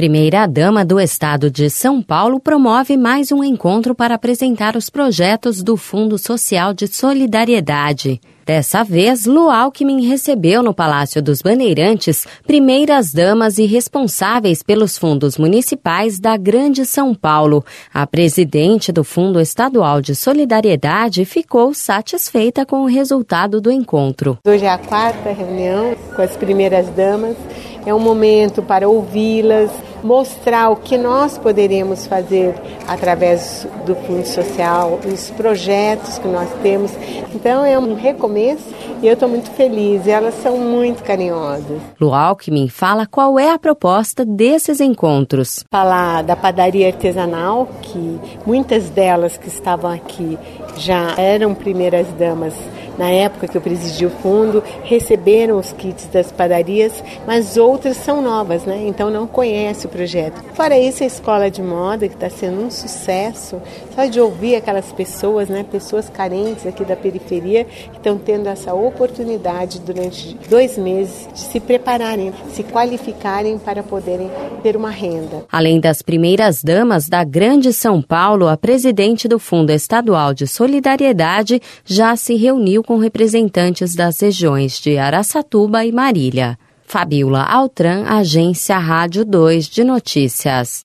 Primeira-dama do Estado de São Paulo promove mais um encontro para apresentar os projetos do Fundo Social de Solidariedade. Dessa vez, Lu Alckmin recebeu no Palácio dos Bandeirantes primeiras-damas e responsáveis pelos fundos municipais da Grande São Paulo. A presidente do Fundo Estadual de Solidariedade ficou satisfeita com o resultado do encontro. Hoje é a 4ª reunião com as primeiras-damas. É um momento para ouvi-las, mostrar o que nós poderíamos fazer através do Fundo Social, os projetos que nós temos. Então é um recomeço e eu estou muito feliz, elas são muito carinhosas. Lu Alckmin fala qual é a proposta desses encontros. Falar da padaria artesanal, que muitas delas que estavam aqui já eram primeiras-damas na época que eu presidi o fundo, receberam os kits das padarias, mas outras são novas, né? Então não conhecem o projeto. Fora isso, a escola de moda, que está sendo um sucesso, só de ouvir aquelas pessoas, né? Pessoas carentes aqui da periferia, que estão tendo essa oportunidade durante 2 meses de se prepararem, se qualificarem para poderem ter uma renda. Além das primeiras-damas da Grande São Paulo, a presidente do Fundo Estadual de Solidariedade já se reuniu com representantes das regiões de Araçatuba e Marília. Fabiola Altran, Agência Rádio 2 de Notícias.